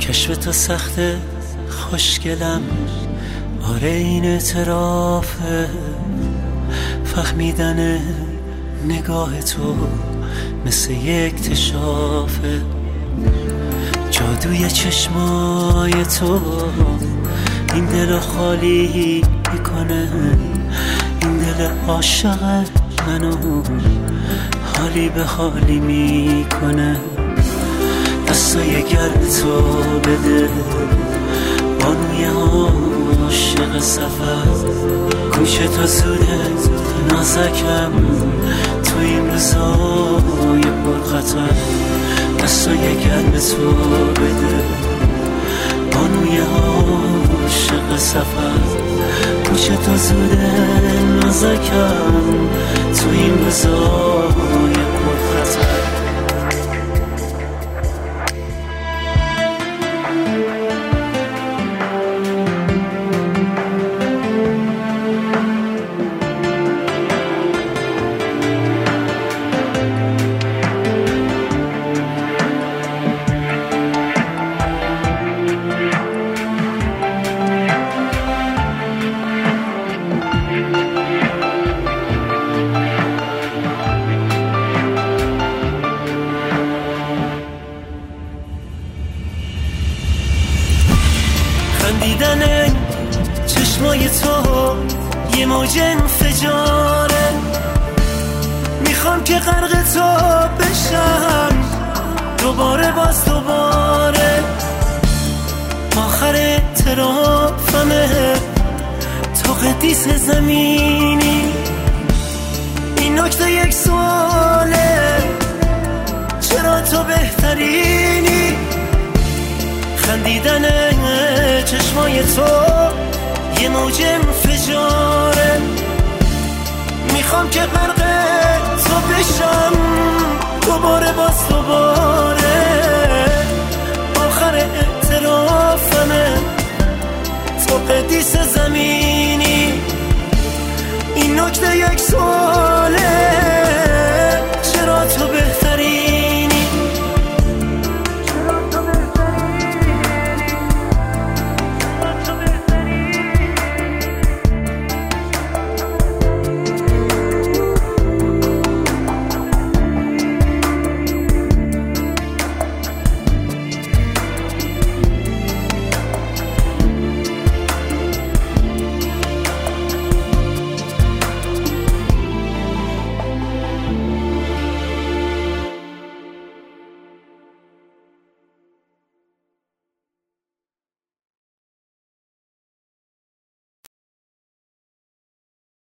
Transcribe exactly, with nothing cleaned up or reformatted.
کشف تو سخته خوشگلم، آره این اعترافه، فهمیدن نگاه تو مثل یک اکتشافه، جادوی چشمای تو این دل خالی میکنه، این دل عاشق منو حالی به حالی میکنه، دستای گرم تو بده بانوی عاشق سفر، گوش تو زوده نازکم تو این روزای پر خطر، دستای گرم تو بده بانوی عاشق سفر، گوش تو زوده نازکم تو این روزای پر خطر. خندیدن چشمای تو یه موج انفجاره، میخوام که غرق تو بشم دوباره باز دوباره، آخر اعترافمه تو قدیس زمینی، این نکته یک سواله چرا تو بهترینی، خندیدن چشمای تو یه موج انفجاره، میخوام که غرق تو بشم دوباره باز دوباره، آخر اعترافمه تو قدیس زمینی، این نکته یک سوال